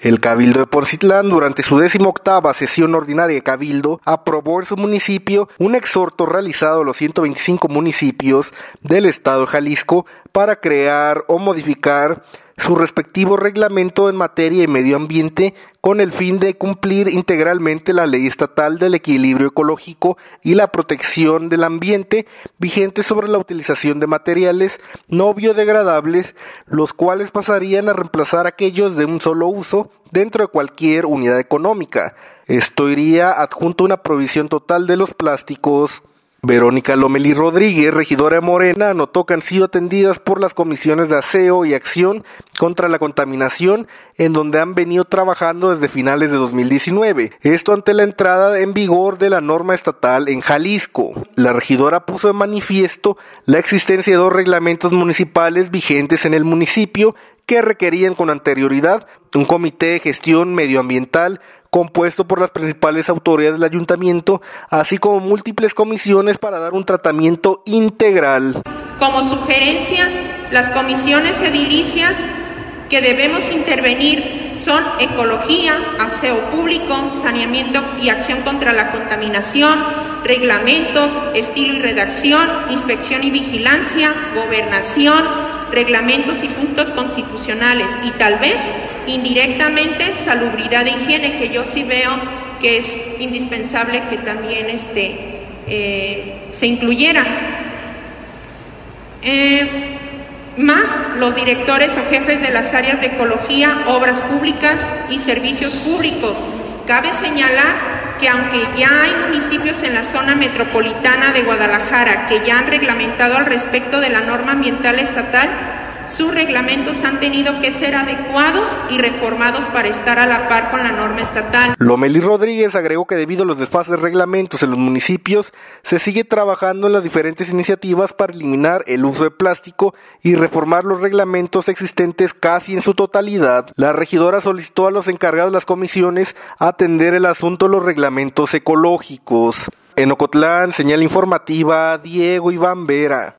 El Cabildo de Poncitlán, durante su 18ª sesión ordinaria de Cabildo, aprobó en su municipio un exhorto realizado a los 125 municipios del estado de Jalisco para crear o modificar su respectivo reglamento en materia de medio ambiente con el fin de cumplir integralmente la ley estatal del equilibrio ecológico y la protección del ambiente vigente sobre la utilización de materiales no biodegradables, los cuales pasarían a reemplazar aquellos de un solo uso dentro de cualquier unidad económica. Esto iría adjunto a una prohibición total de los plásticos. Verónica Lomelí Rodríguez, regidora de Morena, anotó que han sido atendidas por las comisiones de aseo y acción contra la contaminación, en donde han venido trabajando desde finales de 2019. Esto ante la entrada en vigor de la norma estatal en Jalisco. La regidora puso de manifiesto la existencia de 2 reglamentos municipales vigentes en el municipio que requerían con anterioridad un comité de gestión medioambiental compuesto por las principales autoridades del ayuntamiento, así como múltiples comisiones para dar un tratamiento integral. Como sugerencia, las comisiones edilicias que debemos intervenir son ecología, aseo público, saneamiento y acción contra la contaminación, reglamentos, estilo y redacción, inspección y vigilancia, gobernación, reglamentos y puntos constitucionales y tal vez indirectamente salubridad e higiene, que yo sí veo que es indispensable que también se incluyera. Más los directores o jefes de las áreas de ecología, obras públicas y servicios públicos. Cabe señalar que aunque ya hay municipios en la zona metropolitana de Guadalajara que ya han reglamentado al respecto de la norma ambiental estatal, sus reglamentos han tenido que ser adecuados y reformados para estar a la par con la norma estatal. Lomelí Rodríguez agregó que debido a los desfases de reglamentos en los municipios, se sigue trabajando en las diferentes iniciativas para eliminar el uso de plástico y reformar los reglamentos existentes casi en su totalidad. La regidora solicitó a los encargados de las comisiones atender el asunto de los reglamentos ecológicos. En Ocotlán, señal informativa, Diego Iván Vera.